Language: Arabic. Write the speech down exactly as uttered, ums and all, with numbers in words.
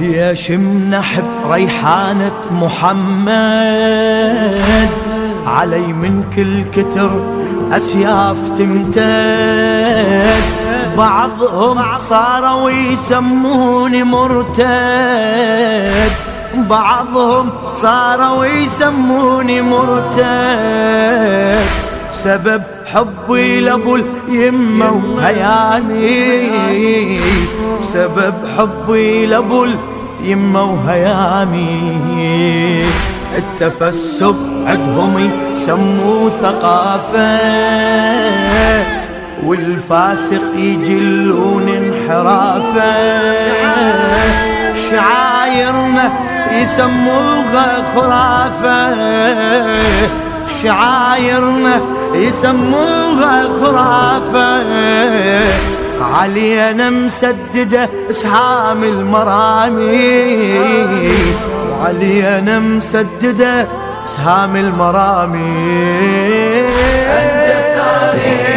يشم نحب ريحانة محمد، علي من كل كتر أسياف تمتد، بعضهم صاروا يسموني مرتد، بعضهم صاروا يسموني مرتد، بسبب حبي لابو اليمة وهيامي، بسبب حبي لابو اليمة وهيامي. التفسخ عندهم يسموه ثقافة، والفاسق يجلون انحرافه، شعايرنا يسموها خرافة، شعايرنا يسموها خرافة، علينا مسددة اسهام المرامي، وعلينا مسددة اسهام المرامي. أنت تاريخ